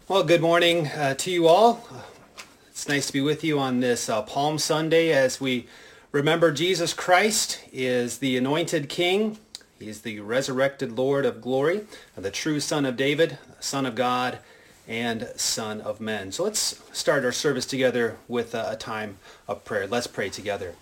Well, good morning to you all. It's nice to be with you on this Palm Sunday as we remember Jesus Christ is the anointed King. He is the resurrected Lord of glory, the true Son of David, Son of God, and Son of men. So let's start our service together with a time of prayer. Let's pray together.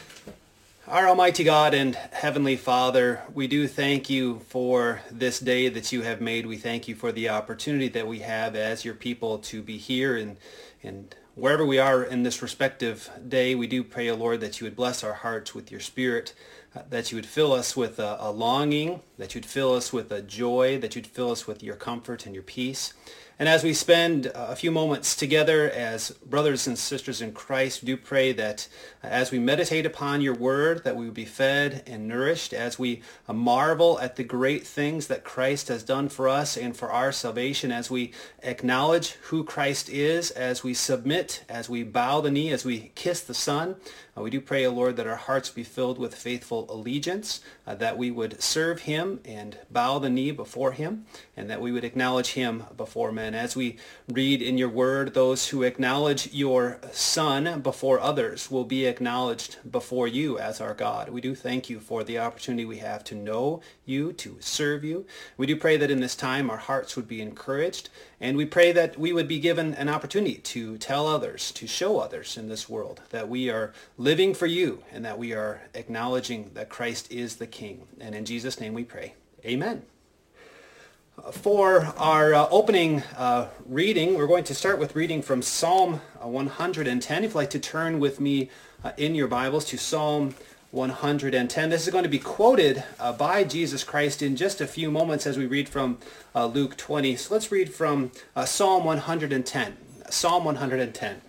Our Almighty God and Heavenly Father, we do thank you for this day that you have made. We thank you for the opportunity that we have as your people to be here and wherever we are in this respective day. We do pray, O Lord, that you would bless our hearts with your Spirit, that you would fill us with a longing, that you'd fill us with a joy, that you'd fill us with your comfort and your peace. And as we spend a few moments together as brothers and sisters in Christ, we do pray that as we meditate upon your word, that we would be fed and nourished, as we marvel at the great things that Christ has done for us and for our salvation, as we acknowledge who Christ is, as we submit, as we bow the knee, as we kiss the Son. We do pray, O Lord, that our hearts be filled with faithful allegiance, that we would serve him and bow the knee before him, and that we would acknowledge him before men. As we read in your word, those who acknowledge your Son before others will be acknowledged before you as our God. We do thank you for the opportunity we have to know you, to serve you. We do pray that in this time our hearts would be encouraged, and we pray that we would be given an opportunity to tell others, to show others in this world that we are living for you and that we are acknowledging that Christ is the King. And in Jesus' name we pray. Amen. For our opening reading, we're going to start with reading from Psalm 110. If you'd like to turn with me in your Bibles to Psalm 110. This is going to be quoted by Jesus Christ in just a few moments as we read from Luke 20. So let's read from Psalm 110. Psalm 110.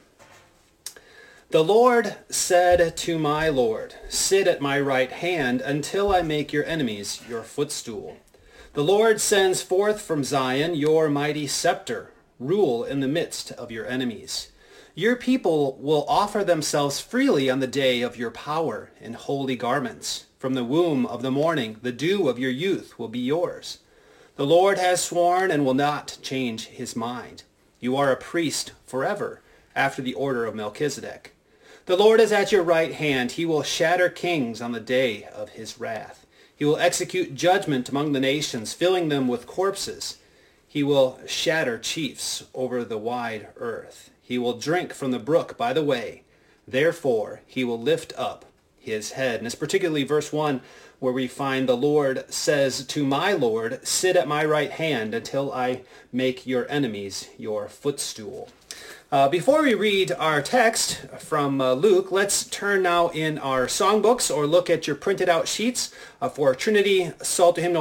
The Lord said to my Lord, "Sit at my right hand until I make your enemies your footstool." The Lord sends forth from Zion your mighty scepter. Rule in the midst of your enemies. Your people will offer themselves freely on the day of your power in holy garments. From the womb of the morning, the dew of your youth will be yours. The Lord has sworn and will not change his mind. You are a priest forever, after the order of Melchizedek. The Lord is at your right hand. He will shatter kings on the day of his wrath. He will execute judgment among the nations, filling them with corpses. He will shatter chiefs over the wide earth. He will drink from the brook by the way. Therefore, he will lift up his head. And it's particularly verse 1 where we find the Lord says to my Lord, "Sit at my right hand until I make your enemies your footstool." Before we read our text from Luke, let's turn now in our songbooks or look at your printed out sheets for Trinity Psalter Hymnal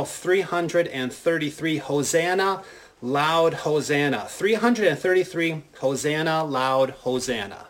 333, Hosanna, Loud Hosanna. 333, Hosanna, Loud Hosanna.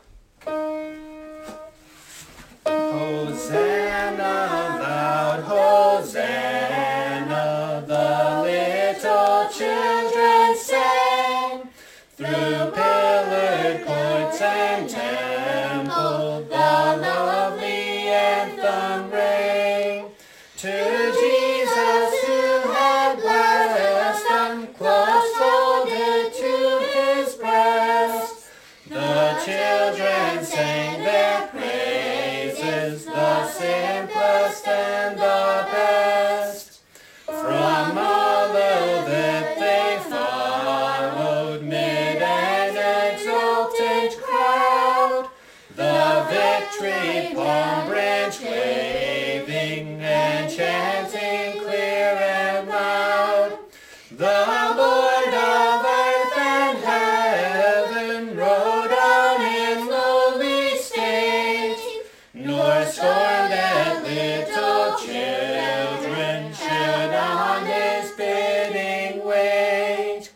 Hosanna, loud Hosanna, the little children sang. Through pillared courts and temple, the lovely anthem rang. To Jesus who had blessed them, close folded to his breast, the children sang their praises, the simplest and the best. From all of it they followed mid an exultant crowd, the victory palm branch waving and chanting clear and loud. The Lord of earth and heaven rode on in lowly state, nor scorned that little children should on his bidding wait.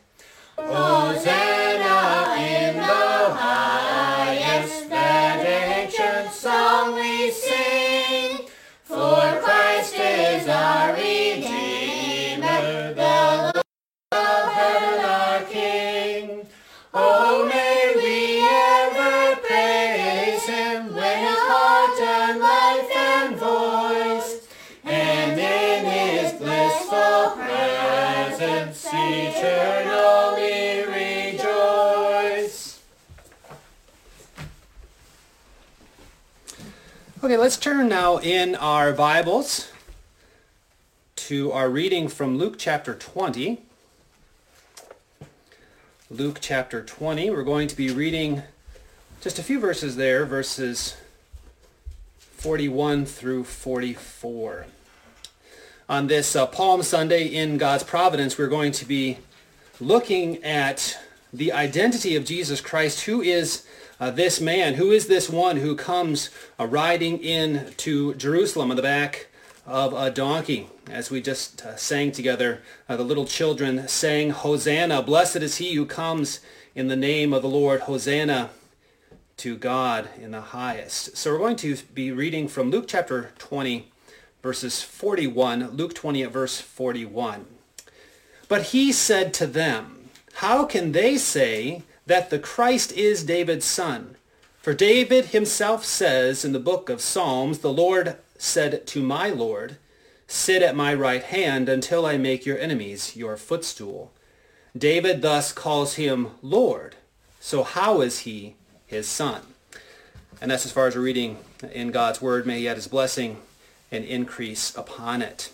Hosanna in the highest, that ancient song we sing, for Christ is our Redeemer, the Lord of heaven our King. Oh, may we ever praise him with heart and life and voice, and in his blissful presence eternally rejoice. Okay, let's turn now in our Bibles to our reading from Luke chapter 20. Luke chapter 20, we're going to be reading just a few verses there, verses 41 through 44. On this Palm Sunday in God's providence, we're going to be looking at the identity of Jesus Christ. Who is this man? Who is this one who comes riding in to Jerusalem on the back of a donkey? As we just sang together, the little children sang, Hosanna, blessed is he who comes in the name of the Lord. Hosanna to God in the highest. So we're going to be reading from Luke chapter 20, verses 41. Luke 20 at verse 41. But he said to them, how can they say that the Christ is David's son? For David himself says in the book of Psalms, the Lord said to my Lord, sit at my right hand until I make your enemies your footstool. David thus calls him Lord. So how is he his son? And that's as far as we're reading in God's word. May he add his blessing and increase upon it.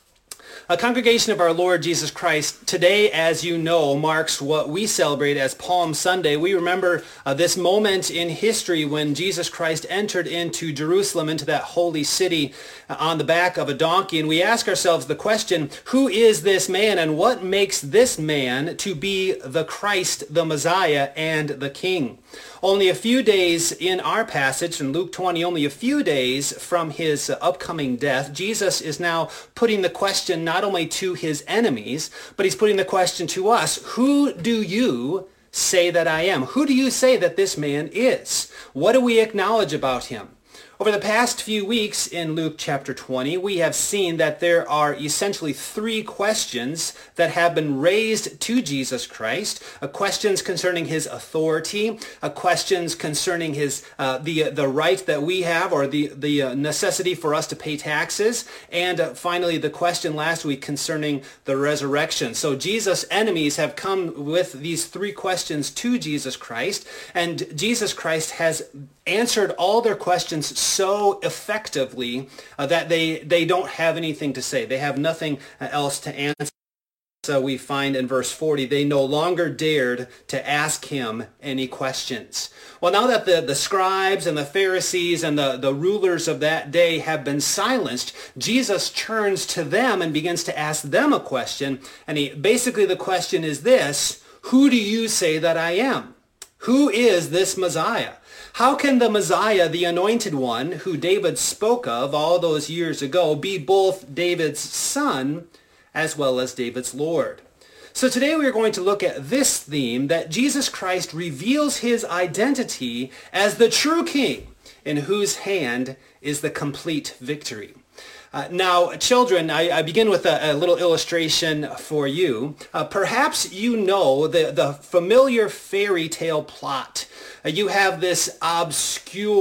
A congregation of our Lord Jesus Christ, today, as you know, marks what we celebrate as Palm Sunday. We remember this moment in history when Jesus Christ entered into Jerusalem, into that holy city, on the back of a donkey. And we ask ourselves the question, who is this man and what makes this man to be the Christ, the Messiah, and the King? Only a few days in our passage, in Luke 20, only a few days from his upcoming death, Jesus is now putting the question not only to his enemies, but he's putting the question to us, who do you say that I am? Who do you say that this man is? What do we acknowledge about him? Over the past few weeks in Luke chapter 20, we have seen that there are essentially three questions that have been raised to Jesus Christ. Questions concerning his authority, questions concerning his the right that we have, or the necessity for us to pay taxes, and finally the question last week concerning the resurrection. So Jesus' enemies have come with these three questions to Jesus Christ, and Jesus Christ has answered all their questions so effectively that they don't have anything to say. They have nothing else to answer. So we find in verse 40, they no longer dared to ask him any questions. Well, now that the scribes and the Pharisees and the rulers of that day have been silenced, Jesus turns to them and begins to ask them a question. And basically the question is this, who do you say that I am? Who is this Messiah? How can the Messiah, the anointed one, who David spoke of all those years ago, be both David's son as well as David's Lord? So today we are going to look at this theme, that Jesus Christ reveals his identity as the true king, in whose hand is the complete victory. Now, children, I begin with a little illustration for you. Perhaps you know the familiar fairy tale plot. You have this obscure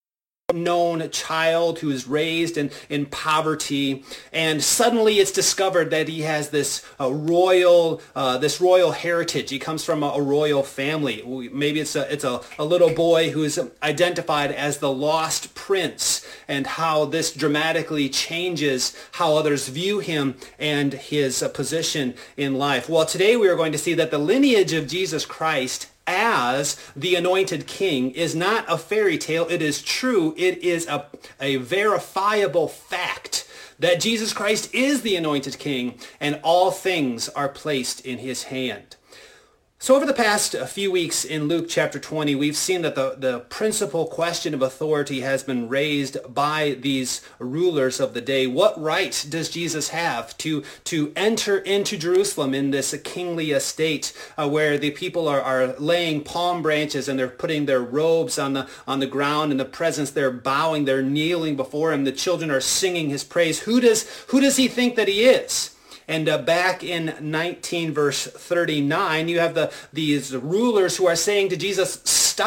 known child who is raised in poverty, and suddenly it's discovered that he has this royal heritage. He comes from a royal family. Maybe it's a little boy who is identified as the lost prince, and how this dramatically changes how others view him and his position in life. Well, today we are going to see that the lineage of Jesus Christ as the anointed king is not a fairy tale. It is true. It is a verifiable fact that Jesus Christ is the anointed king, and all things are placed in his hand. So over the past few weeks in Luke chapter 20, we've seen that the principal question of authority has been raised by these rulers of the day. What right does Jesus have to enter into Jerusalem in this kingly estate where the people are laying palm branches and they're putting their robes on the ground in the presence, they're bowing, they're kneeling before him, the children are singing his praise. Who does he think that he is? And back in 19 verse 39, you have these rulers who are saying to Jesus,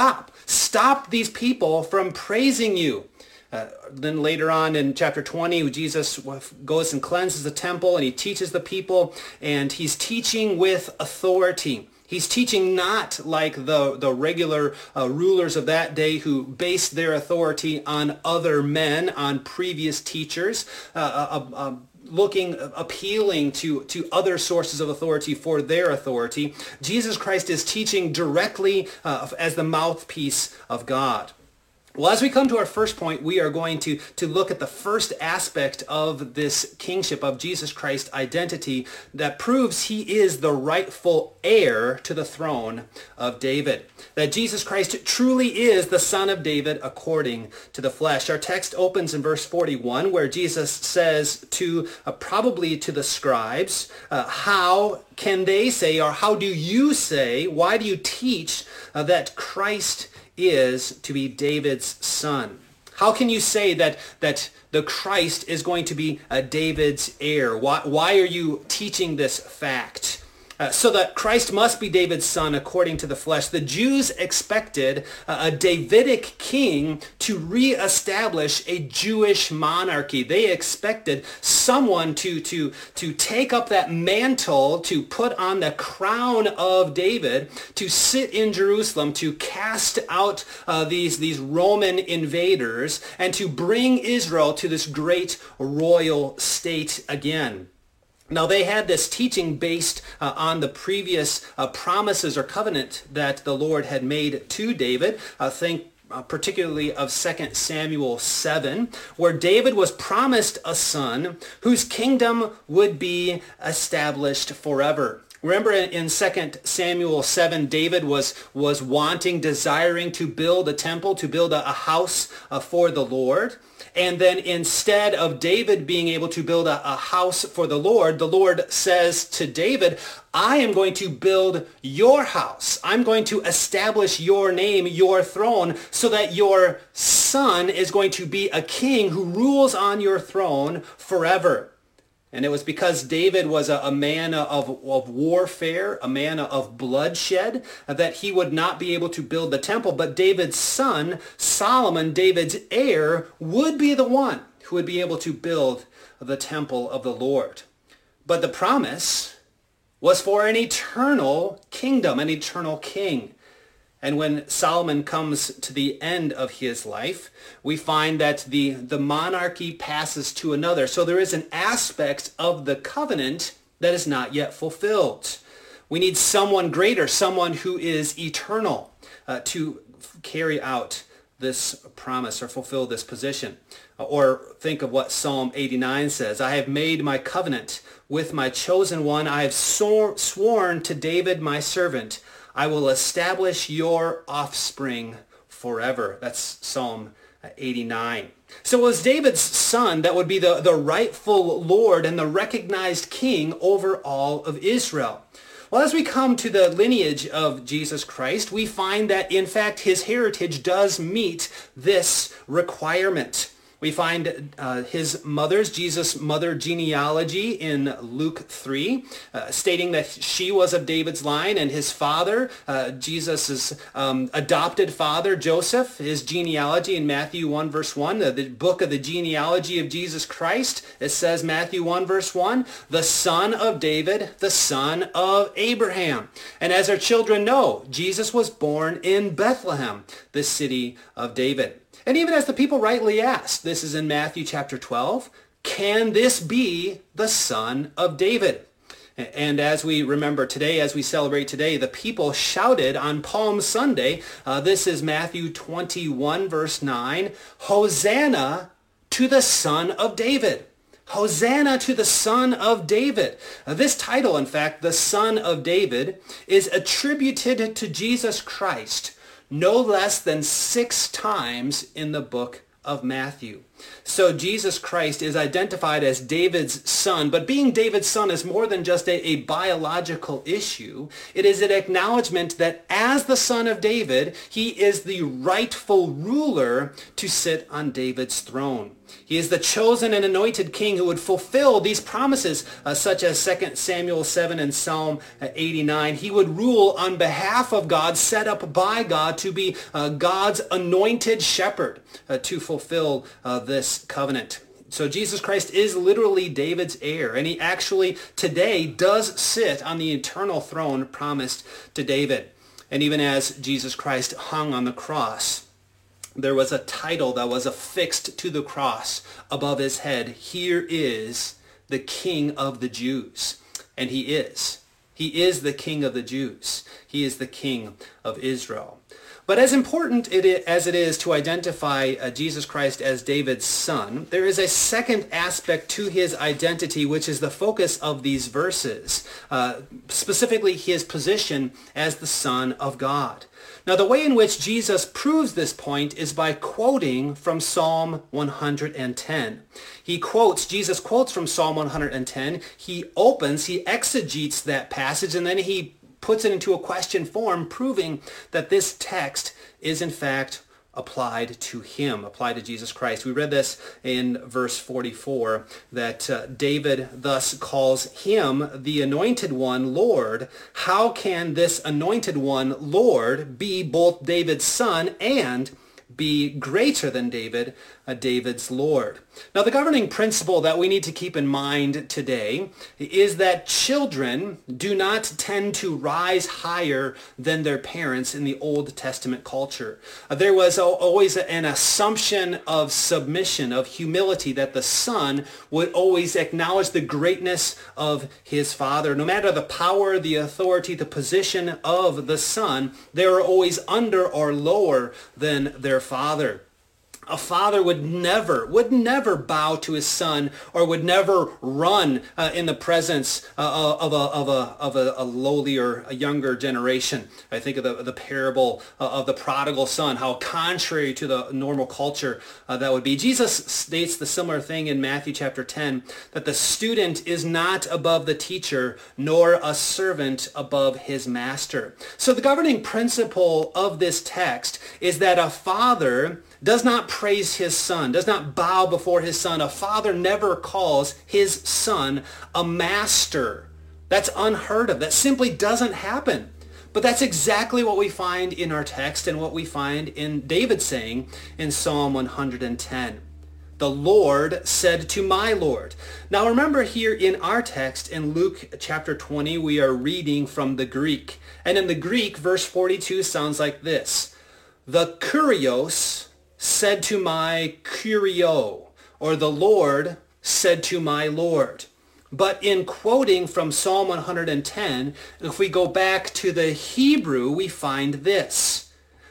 stop these people from praising you. Then later on in chapter 20, Jesus goes and cleanses the temple and he teaches the people, and he's teaching with authority. He's teaching not like the regular rulers of that day who based their authority on other men, on previous teachers, appealing to other sources of authority for their authority. Jesus Christ is teaching directly as the mouthpiece of God. Well, as we come to our first point, we are going to look at the first aspect of this kingship of Jesus Christ's identity that proves he is the rightful heir to the throne of David. That Jesus Christ truly is the son of David according to the flesh. Our text opens in verse 41 where Jesus says to probably to the scribes, how can they say, or how do you say, why do you teach that Christ is to be David's son? How can you say that the Christ is going to be David's heir? Why are you teaching this fact? So that Christ must be David's son according to the flesh. The Jews expected a Davidic king to reestablish a Jewish monarchy. They expected someone to take up that mantle, to put on the crown of David, to sit in Jerusalem, to cast out these Roman invaders, and to bring Israel to this great royal state again. Now, they had this teaching based on the previous promises or covenant that the Lord had made to David. Think particularly of 2 Samuel 7, where David was promised a son whose kingdom would be established forever. Remember in 2 Samuel 7, David was desiring to build a temple, to build a house for the Lord. And then instead of David being able to build a house for the Lord says to David, I am going to build your house. I'm going to establish your name, your throne, so that your son is going to be a king who rules on your throne forever. And it was because David was a man of warfare, a man of bloodshed, that he would not be able to build the temple. But David's son, Solomon, David's heir, would be the one who would be able to build the temple of the Lord. But the promise was for an eternal kingdom, an eternal king. And when Solomon comes to the end of his life, we find that the monarchy passes to another. So there is an aspect of the covenant that is not yet fulfilled. We need someone greater, someone who is eternal, to carry out this promise or fulfill this position. Or think of what Psalm 89 says. I have made my covenant with my chosen one. I have sworn to David my servant. I will establish your offspring forever. That's Psalm 89. So it was David's son that would be the rightful Lord and the recognized king over all of Israel. Well, as we come to the lineage of Jesus Christ, we find that, in fact, his heritage does meet this requirement. We find his mother's, Jesus' mother genealogy in Luke 3, stating that she was of David's line, and his father, Jesus' adopted father, Joseph, his genealogy in Matthew 1 verse 1, the book of the genealogy of Jesus Christ. It says, Matthew 1 verse 1, the son of David, the son of Abraham. And as our children know, Jesus was born in Bethlehem, the city of David. And even as the people rightly asked, this is in Matthew chapter 12, can this be the son of David? And as we remember today, as we celebrate today, the people shouted on Palm Sunday, this is Matthew 21 verse 9, Hosanna to the son of David. Hosanna to the son of David. This title, in fact, the son of David, is attributed to Jesus Christ no less than 6 times in the book of Matthew. So Jesus Christ is identified as David's son, but being David's son is more than just a biological issue. It is an acknowledgement that as the son of David, he is the rightful ruler to sit on David's throne. He is the chosen and anointed king who would fulfill these promises, such as 2 Samuel 7 and Psalm 89. He would rule on behalf of God, set up by God to be God's anointed shepherd to fulfill this covenant. So Jesus Christ is literally David's heir, and he actually today does sit on the eternal throne promised to David. And even as Jesus Christ hung on the cross, there was a title that was affixed to the cross above his head. Here is the King of the Jews. And he is. He is the King of the Jews. He is the King of Israel. But as important as it is to identify Jesus Christ as David's son, there is a second aspect to his identity, which is the focus of these verses, specifically his position as the Son of God. Now, the way in which Jesus proves this point is by quoting from Psalm 110. Jesus quotes from Psalm 110. He exegetes that passage, and then he puts it into a question form, proving that this text is in fact applied to him, applied to Jesus Christ. We read this in verse 44, that David thus calls him, the anointed one, Lord. How can this anointed one, Lord, be both David's son and be greater than David, David's Lord? Now, the governing principle that we need to keep in mind today is that children do not tend to rise higher than their parents in the Old Testament culture. There was always an assumption of submission, of humility, that the son would always acknowledge the greatness of his father. No matter the power, the authority, the position of the son, they were always under or lower than their father. A father would never bow to his son, or would never run in the presence of a lowlier, a younger generation. I think of the parable of the prodigal son, how contrary to the normal culture that would be. Jesus states the similar thing in Matthew chapter 10, that the student is not above the teacher, nor a servant above his master. So the governing principle of this text is that a father does not praise his son, does not bow before his son. A father never calls his son a master. That's unheard of. That simply doesn't happen. But that's exactly what we find in our text and what we find in David saying in Psalm 110. The Lord said to my Lord. Now remember, here in our text in Luke chapter 20, we are reading from the Greek. And in the Greek, verse 42 sounds like this. The Kurios said to my Kurio, or the Lord said to my Lord. But in quoting from Psalm 110, if we go back to the Hebrew, we find this.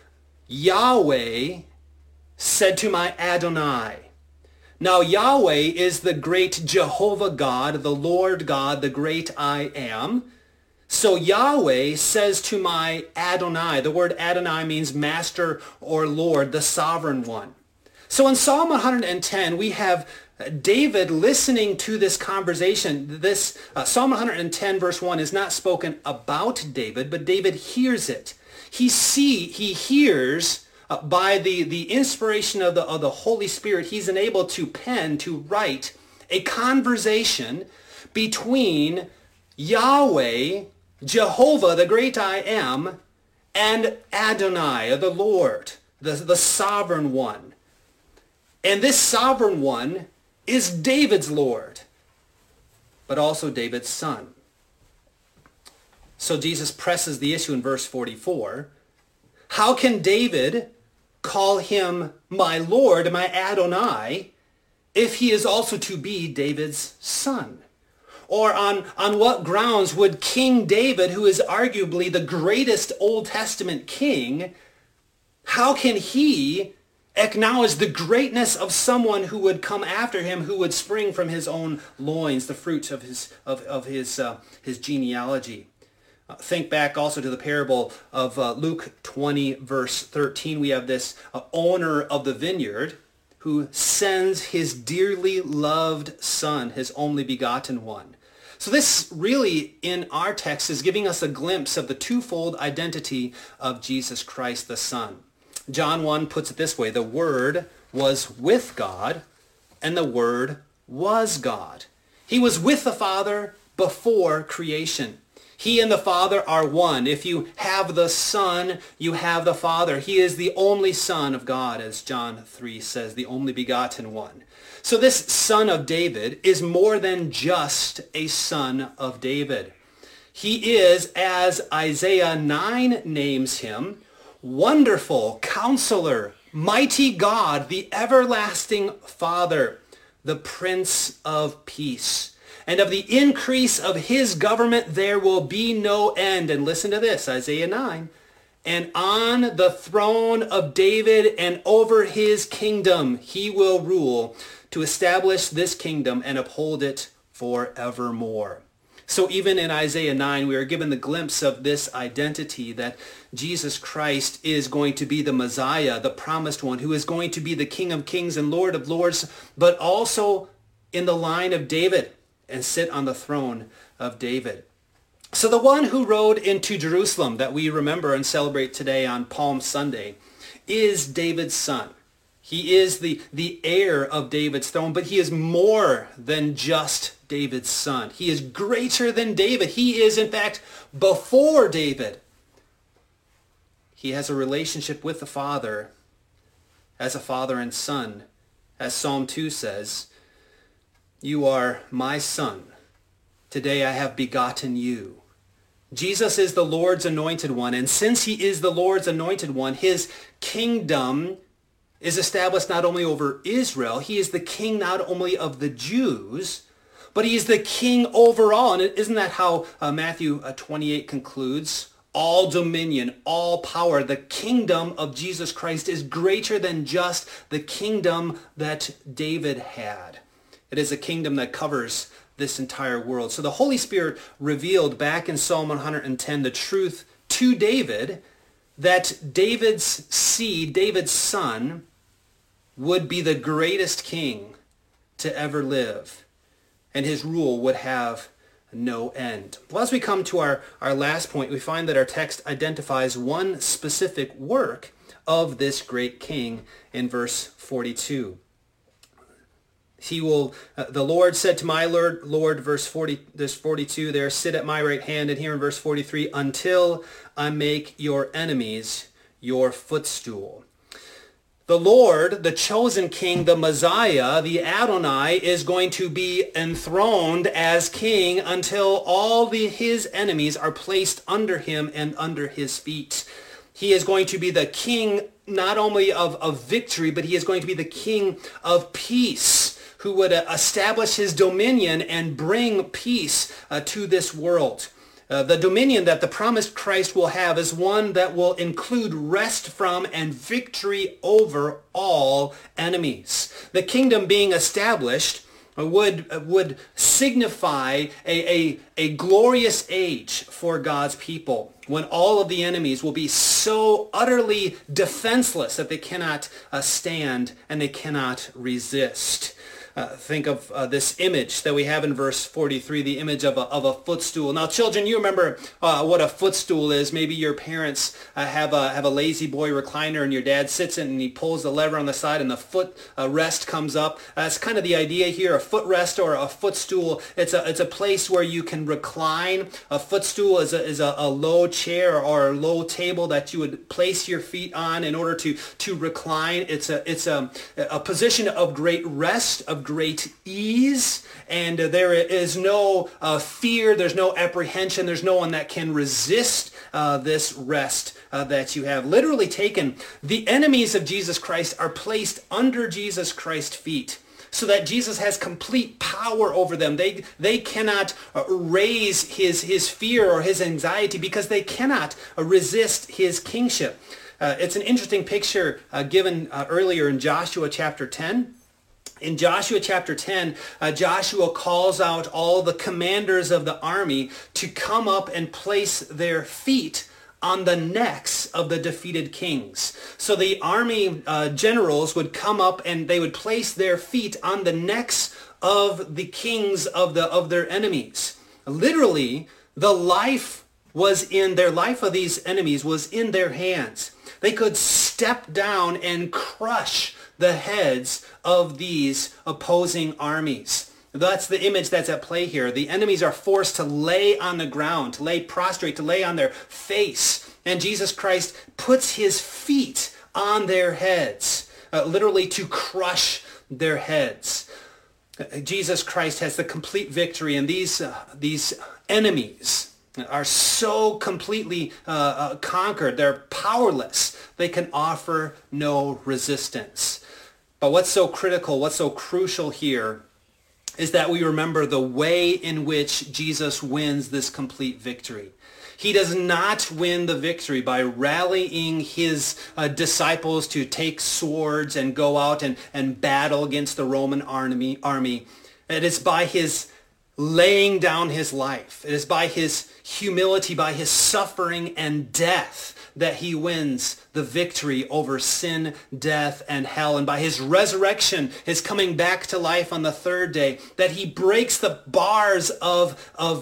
Yahweh said to my Adonai. Now Yahweh is the great Jehovah God, the Lord God, the great I am. So Yahweh says to my Adonai. The word Adonai means master or Lord, the sovereign one. So in Psalm 110, we have David listening to this conversation. This Psalm 110 verse 1 is not spoken about David, but David hears it. He hears by the inspiration of the Holy Spirit, he's enabled to write a conversation between Yahweh, Jehovah, the great I am, and Adonai, the Lord, the sovereign one. And this sovereign one is David's Lord, but also David's son. So Jesus presses the issue in verse 44. How can David call him my Lord, my Adonai, if he is also to be David's son? Or on what grounds would King David, who is arguably the greatest Old Testament king, how can he acknowledge the greatness of someone who would come after him, who would spring from his own loins, the fruit of his genealogy? Think back also to the parable of Luke 20, verse 13. We have this owner of the vineyard who sends his dearly loved son, his only begotten one. So this really, in our text, is giving us a glimpse of the twofold identity of Jesus Christ the Son. John 1 puts it this way: the Word was with God, and the Word was God. He was with the Father before creation. He and the Father are one. If you have the Son, you have the Father. He is the only Son of God, as John 3 says, the only begotten one. So this Son of David is more than just a son of David. He is, as Isaiah 9 names him, Wonderful Counselor, Mighty God, the Everlasting Father, the Prince of Peace. And of the increase of his government there will be no end. And listen to this, Isaiah 9. And on the throne of David and over his kingdom he will rule, to establish this kingdom and uphold it forevermore. So even in Isaiah 9, we are given the glimpse of this identity that Jesus Christ is going to be the Messiah, the promised one, who is going to be the King of Kings and Lord of Lords, but also in the line of David and sit on the throne of David. So the one who rode into Jerusalem that we remember and celebrate today on Palm Sunday is David's son. He is the heir of David's throne, but he is more than just David's son. He is greater than David. He is, in fact, before David. He has a relationship with the Father as a father and son. As Psalm 2 says, "You are my son. Today I have begotten you." Jesus is the Lord's anointed one, and since he is the Lord's anointed one, his kingdom is established not only over Israel, he is the king not only of the Jews, but he is the king over all. And isn't that how Matthew 28 concludes? All dominion, all power, the kingdom of Jesus Christ is greater than just the kingdom that David had. It is a kingdom that covers this entire world. So the Holy Spirit revealed back in Psalm 110 the truth to David that David's seed, David's son, would be the greatest king to ever live, and his rule would have no end. Well, as we come to our last point, we find that our text identifies one specific work of this great king in verse 42. The Lord said to my Lord, verse 42 there, "Sit at my right hand," and here in verse 43, "until I make your enemies your footstool." The Lord, the chosen king, the Messiah, the Adonai, is going to be enthroned as king until all his enemies are placed under him and under his feet. He is going to be the king not only of victory, but he is going to be the king of peace, who would establish his dominion and bring peace to this world. The dominion that the promised Christ will have is one that will include rest from and victory over all enemies. The kingdom being established would signify a glorious age for God's people, when all of the enemies will be so utterly defenseless that they cannot stand and they cannot resist. Think of this image that we have in verse 43, the image of a footstool. Now, children, you remember what a footstool is. Maybe your parents have a lazy boy recliner, and your dad sits in and he pulls the lever on the side, and the foot rest comes up. That's kind of the idea here. A footrest or a footstool. It's a place where you can recline. A footstool is a low chair or a low table that you would place your feet on in order to recline. It's a position of great rest, of great ease, and there is no fear, there's no apprehension, there's no one that can resist this rest that you have. Literally taken, the enemies of Jesus Christ are placed under Jesus Christ's feet, so that Jesus has complete power over them. They cannot raise his fear or his anxiety, because they cannot resist his kingship. It's an interesting picture given earlier in Joshua chapter 10. In Joshua chapter 10, Joshua calls out all the commanders of the army to come up and place their feet on the necks of the defeated kings. So the army generals would come up and they would place their feet on the necks of the kings of their enemies. Literally, the life of these enemies was in their hands. They could step down and crush the heads of these opposing armies. That's the image that's at play here. The enemies are forced to lay on the ground, to lay prostrate, to lay on their face. And Jesus Christ puts his feet on their heads, literally to crush their heads. Jesus Christ has the complete victory, and these enemies are so completely conquered. They're powerless. They can offer no resistance. But what's so critical, what's so crucial here is that we remember the way in which Jesus wins this complete victory. He does not win the victory by rallying his disciples to take swords and go out and battle against the Roman army. It is by his laying down his life. It is by his humility, by his suffering and death that he wins the victory over sin, death, and hell. And by his resurrection, his coming back to life on the third day, that he breaks the bars of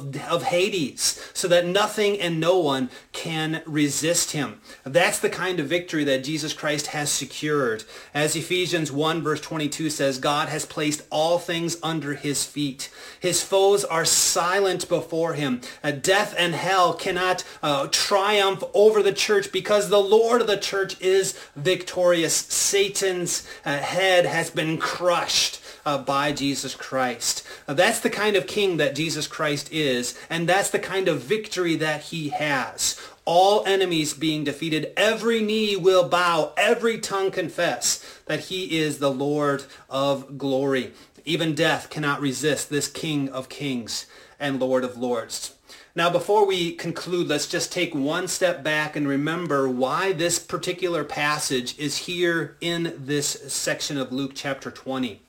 Hades so that nothing and no one can resist him. That's the kind of victory that Jesus Christ has secured. As Ephesians 1 verse 22 says, God has placed all things under his feet. His foes are silent before him. Death and hell cannot triumph over the church because the Lord of the church is victorious. Satan's head has been crushed by Jesus Christ. That's the kind of king that Jesus Christ is, and that's the kind of victory that he has. All enemies being defeated, every knee will bow, every tongue confess that he is the Lord of glory. Even death cannot resist this King of kings and Lord of lords. Now, before we conclude, let's just take one step back and remember why this particular passage is here in this section of Luke chapter 20.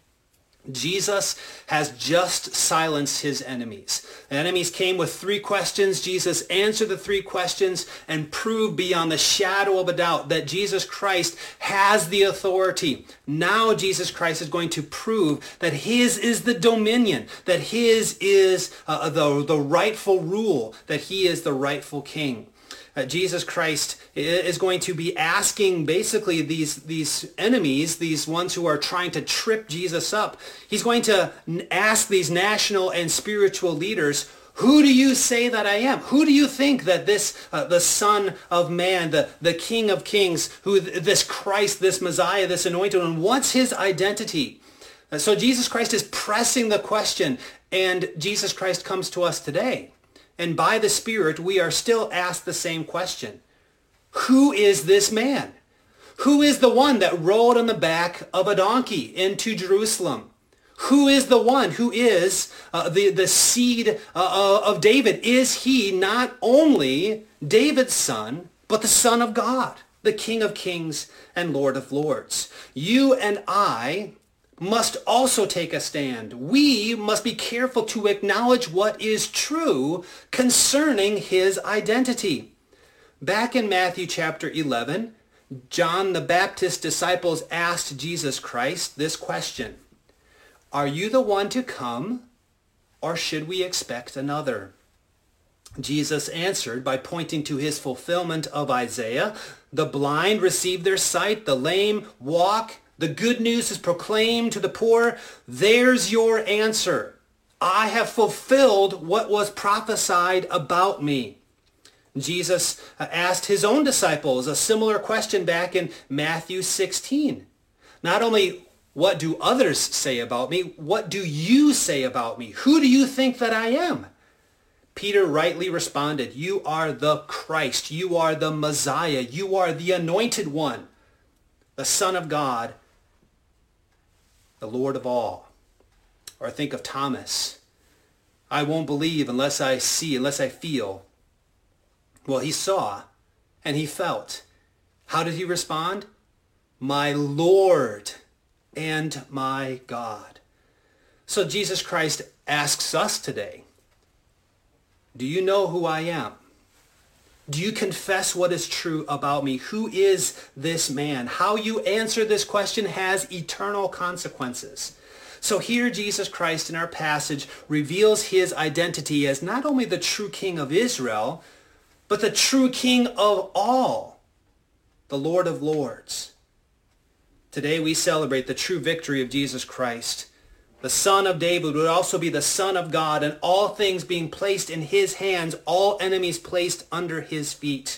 Jesus has just silenced his enemies. The enemies came with 3 questions. Jesus answered the 3 questions and proved beyond the shadow of a doubt that Jesus Christ has the authority. Now Jesus Christ is going to prove that his is the dominion, that his is the rightful rule, that he is the rightful king. Jesus Christ is going to be asking basically these enemies, these ones who are trying to trip Jesus up. He's going to ask these national and spiritual leaders, who do you say that I am? Who do you think that this, the Son of Man, the King of Kings, who this Christ, this Messiah, this Anointed One, what's his identity? So Jesus Christ is pressing the question, and Jesus Christ comes to us today. And by the Spirit, we are still asked the same question. Who is this man? Who is the one that rode on the back of a donkey into Jerusalem? Who is the one who is the seed of David? Is he not only David's son, but the Son of God, the King of kings and Lord of lords? You and I must also take a stand. We must be careful to acknowledge what is true concerning his identity. Back in Matthew chapter 11, John the Baptist's disciples asked Jesus Christ this question: are you the one to come, or should we expect another? Jesus answered by pointing to his fulfillment of Isaiah. The blind receive their sight, the lame walk, the good news is proclaimed to the poor. There's your answer. I have fulfilled what was prophesied about me. Jesus asked his own disciples a similar question back in Matthew 16. Not only what do others say about me, what do you say about me? Who do you think that I am? Peter rightly responded, you are the Christ. You are the Messiah. You are the Anointed One, the Son of God, the Lord of all. Or think of Thomas. I won't believe unless I see, unless I feel. Well, he saw and he felt. How did he respond? My Lord and my God. So Jesus Christ asks us today, do you know who I am? Do you confess what is true about me? Who is this man? How you answer this question has eternal consequences. So here Jesus Christ in our passage reveals his identity as not only the true King of Israel, but the true King of all, the Lord of lords. Today we celebrate the true victory of Jesus Christ. the son of David, would also be the Son of God, and all things being placed in his hands, all enemies placed under his feet.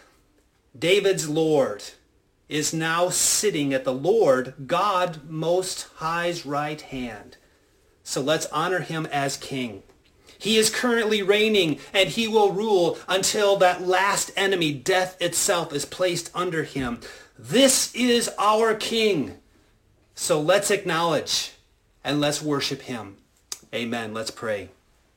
David's Lord is now sitting at the Lord God Most High's right hand. So let's honor him as king. He is currently reigning, and he will rule until that last enemy, death itself, is placed under him. This is our king. So let's acknowledge and let's worship him. Amen. Let's pray.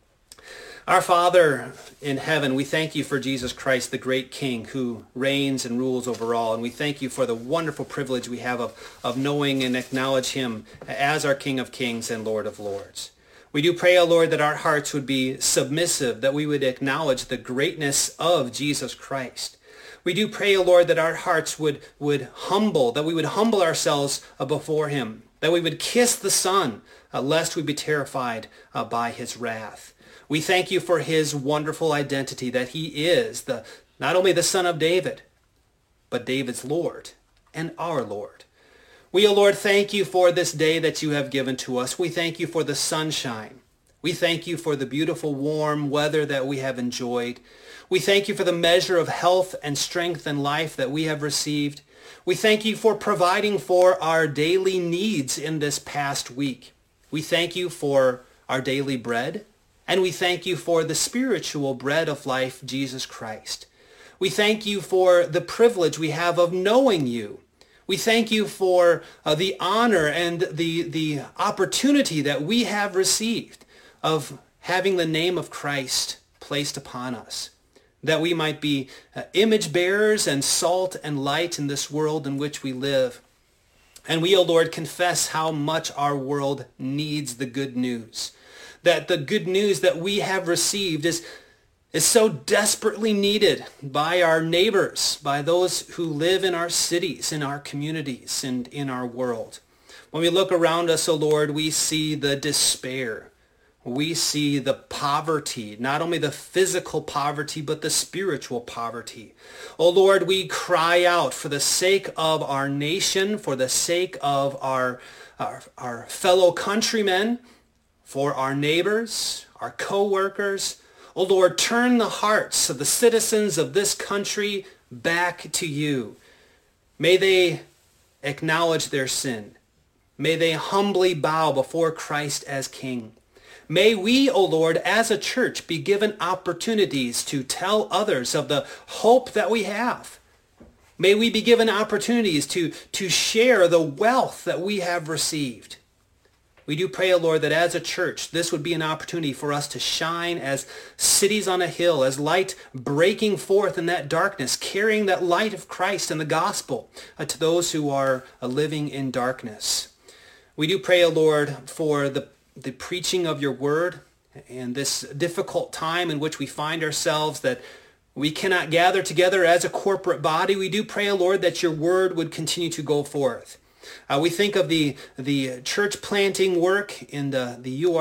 Our Father in heaven, we thank you for Jesus Christ, the great King who reigns and rules over all. And we thank you for the wonderful privilege we have of knowing and acknowledge him as our King of Kings and Lord of Lords. We do pray, O Lord, that our hearts would be submissive, that we would acknowledge the greatness of Jesus Christ. We do pray, O Lord, that our hearts would humble, that we would humble ourselves before him, that we would kiss the Son, lest we be terrified by his wrath. We thank you for his wonderful identity, that he is not only the Son of David, but David's Lord and our Lord. We, O Lord, thank you for this day that you have given to us. We thank you for the sunshine. We thank you for the beautiful warm weather that we have enjoyed. We thank you for the measure of health and strength and life that we have received. We thank you for providing for our daily needs in this past week. We thank you for our daily bread, and we thank you for the spiritual bread of life, Jesus Christ. We thank you for the privilege we have of knowing you. We thank you for the honor and the opportunity that we have received of having the name of Christ placed upon us, that we might be image bearers and salt and light in this world in which we live. And we, O Lord, confess how much our world needs the good news, that the good news that we have received is so desperately needed by our neighbors, by those who live in our cities, in our communities, and in our world. When we look around us, O Lord, we see the despair. We see the poverty, not only the physical poverty, but the spiritual poverty. O Lord, we cry out for the sake of our nation, for the sake of our fellow countrymen, for our neighbors, our co-workers. O Lord, turn the hearts of the citizens of this country back to you. May they acknowledge their sin. May they humbly bow before Christ as King. May we, O Lord, as a church, be given opportunities to tell others of the hope that we have. May we be given opportunities to share the wealth that we have received. We do pray, O Lord, that as a church, this would be an opportunity for us to shine as cities on a hill, as light breaking forth in that darkness, carrying that light of Christ and the gospel to those who are living in darkness. We do pray, O Lord, for the preaching of your word in this difficult time in which we find ourselves, that we cannot gather together as a corporate body. We do pray, O Lord, that your word would continue to go forth. We think of the church planting work in the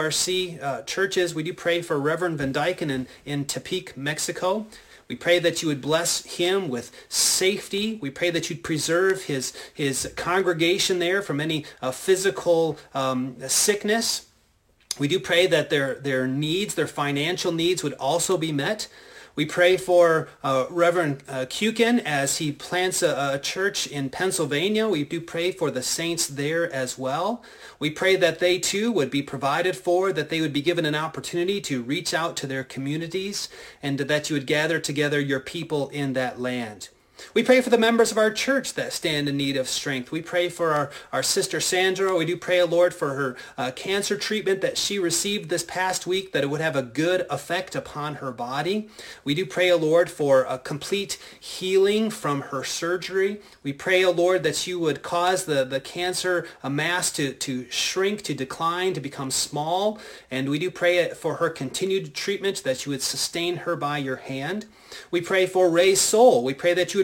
URC churches. We do pray for Reverend Van Dyken in Tepic, Mexico. We pray that you would bless him with safety. We pray that you'd preserve his congregation there from any physical sickness. We do pray that their needs, their financial needs, would also be met. We pray for Reverend Kukin as he plants a church in Pennsylvania. We do pray for the saints there as well. We pray that they too would be provided for, that they would be given an opportunity to reach out to their communities, and that you would gather together your people in that land. We pray for the members of our church that stand in need of strength. We pray for our sister Sandra. We do pray, Lord, for her cancer treatment that she received this past week, that it would have a good effect upon her body. We do pray, Lord, for a complete healing from her surgery. We pray, Lord, that you would cause the cancer mass to shrink, to decline, to become small. And we do pray for her continued treatment, that you would sustain her by your hand. We pray for Ray's soul. We pray that you would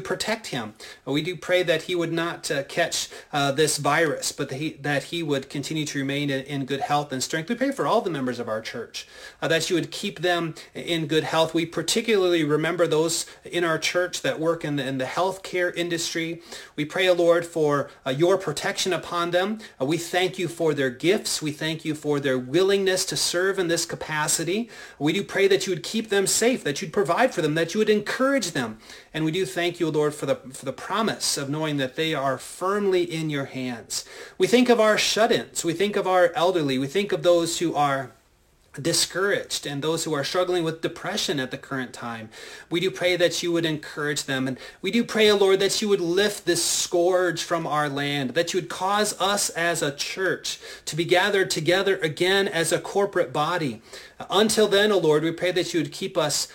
would protect him. We do pray that he would not catch this virus, but that he would continue to remain in good health and strength. We pray for all the members of our church, that you would keep them in good health. We particularly remember those in our church that work in the healthcare industry. We pray, Lord, for your protection upon them. We thank you for their gifts. We thank you for their willingness to serve in this capacity. We do pray that you would keep them safe, that you'd provide for them, that you would encourage them. And we do thank you, Lord, for the promise of knowing that they are firmly in your hands. We think of our shut-ins. We think of our elderly. We think of those who are discouraged and those who are struggling with depression at the current time. We do pray that you would encourage them. And we do pray, Lord, that you would lift this scourge from our land, that you would cause us as a church to be gathered together again as a corporate body. Until then, O Lord, we pray that you would keep us,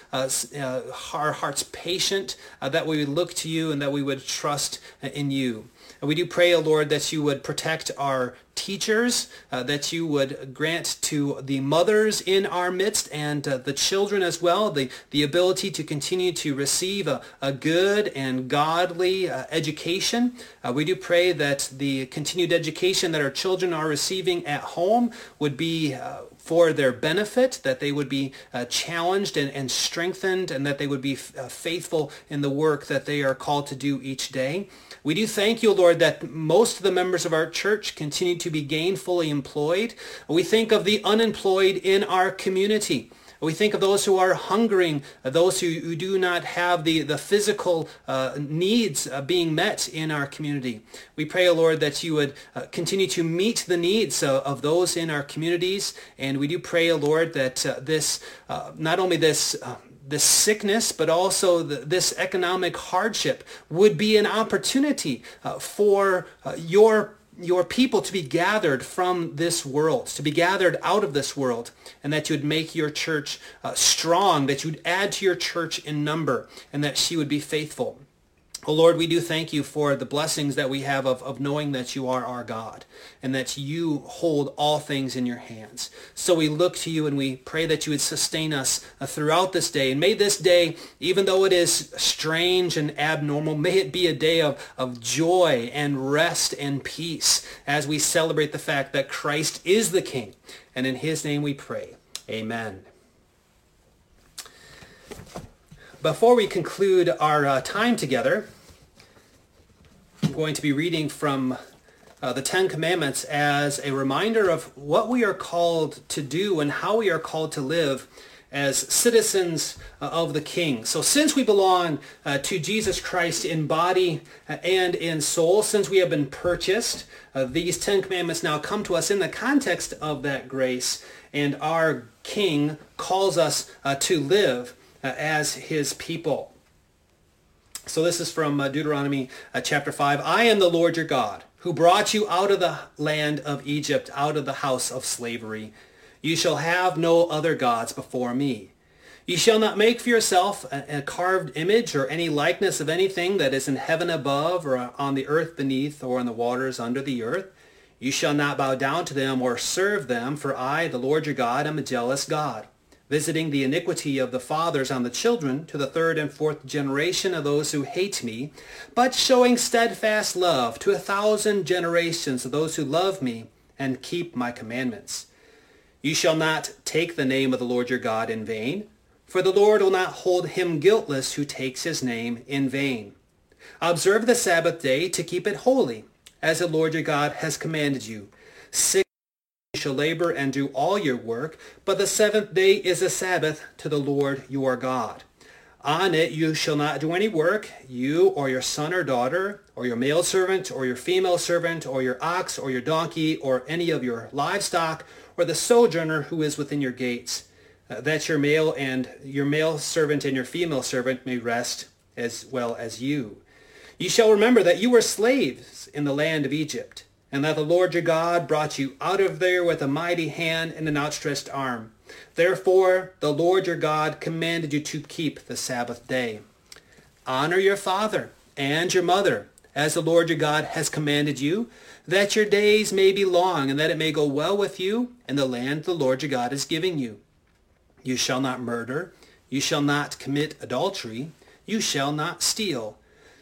our hearts patient, that we would look to you and that we would trust in you. And we do pray, O Lord, that you would protect our teachers, that you would grant to the mothers in our midst and the children as well the ability to continue to receive a good and godly education. We do pray that the continued education that our children are receiving at home would be for their benefit, that they would be challenged and strengthened, and that they would be faithful in the work that they are called to do each day. We do thank you, Lord, that most of the members of our church continue to be gainfully employed. We think of the unemployed in our community. We think of those who are hungering, those who do not have the physical needs being met in our community. We pray, O Lord, that you would continue to meet the needs of those in our communities. And we do pray, O Lord, that not only this sickness, but also this economic hardship would be an opportunity for your people to be gathered from this world, to be gathered out of this world, and that you would make your church strong, that you would add to your church in number, and that she would be faithful. Oh Lord, we do thank you for the blessings that we have of knowing that you are our God and that you hold all things in your hands. So we look to you and we pray that you would sustain us throughout this day. And may this day, even though it is strange and abnormal, may it be a day of joy and rest and peace as we celebrate the fact that Christ is the King. And in his name we pray. Amen. Before we conclude our time together, I'm going to be reading from the Ten Commandments as a reminder of what we are called to do and how we are called to live as citizens of the King. So since we belong to Jesus Christ in body and in soul, since we have been purchased, these Ten Commandments now come to us in the context of that grace, and our King calls us to live as his people. So this is from Deuteronomy chapter 5. I am the Lord your God, who brought you out of the land of Egypt, out of the house of slavery. You shall have no other gods before me. You shall not make for yourself a carved image or any likeness of anything that is in heaven above or on the earth beneath or in the waters under the earth. You shall not bow down to them or serve them, for I, the Lord your God, am a jealous God, visiting the iniquity of the fathers on the children to the third and fourth generation of those who hate me, but showing steadfast love to 1,000 generations of those who love me and keep my commandments. You shall not take the name of the Lord your God in vain, for the Lord will not hold him guiltless who takes his name in vain. Observe the Sabbath day to keep it holy, as the Lord your God has commanded you. 6 you shall labor and do all your work, but the seventh day is a Sabbath to the Lord your God. On it you shall not do any work, you or your son or daughter, or your male servant, or your female servant, or your ox, or your donkey, or any of your livestock, or the sojourner who is within your gates, that your male servant and your female servant may rest as well as you. You shall remember that you were slaves in the land of Egypt, and that the Lord your God brought you out of there with a mighty hand and an outstretched arm. Therefore, the Lord your God commanded you to keep the Sabbath day. Honor your father and your mother, as the Lord your God has commanded you, that your days may be long, and that it may go well with you in the land the Lord your God is giving you. You shall not murder. You shall not commit adultery. You shall not steal.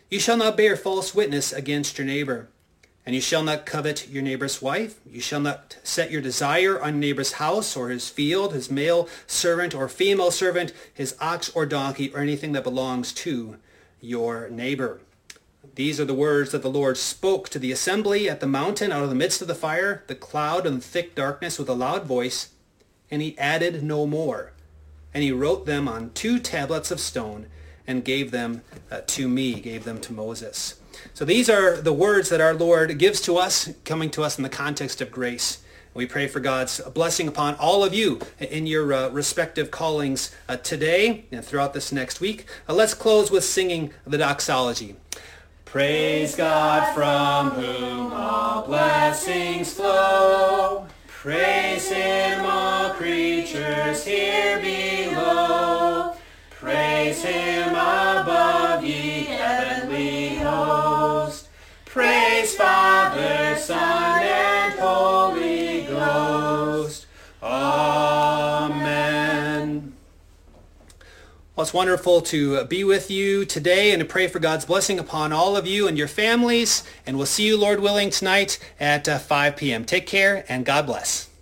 You shall not bear false witness against your neighbor. And you shall not covet your neighbor's wife. You shall not set your desire on your neighbor's house or his field, his male servant or female servant, his ox or donkey, or anything that belongs to your neighbor. These are the words that the Lord spoke to the assembly at the mountain out of the midst of the fire, the cloud, and the thick darkness with a loud voice. And he added no more. And he wrote them on 2 tablets of stone and gave them to me, gave them to Moses. So these are the words that our Lord gives to us, coming to us in the context of grace. We pray for God's blessing upon all of you in your respective callings today and throughout this next week. Let's close with singing the doxology. Praise God from whom all blessings flow. Praise him, all creatures here below. Praise him above, ye heavenly host. Praise Father, Son, and Holy Ghost. Amen. Well, it's wonderful to be with you today and to pray for God's blessing upon all of you and your families. And we'll see you, Lord willing, tonight at 5 p.m. Take care and God bless.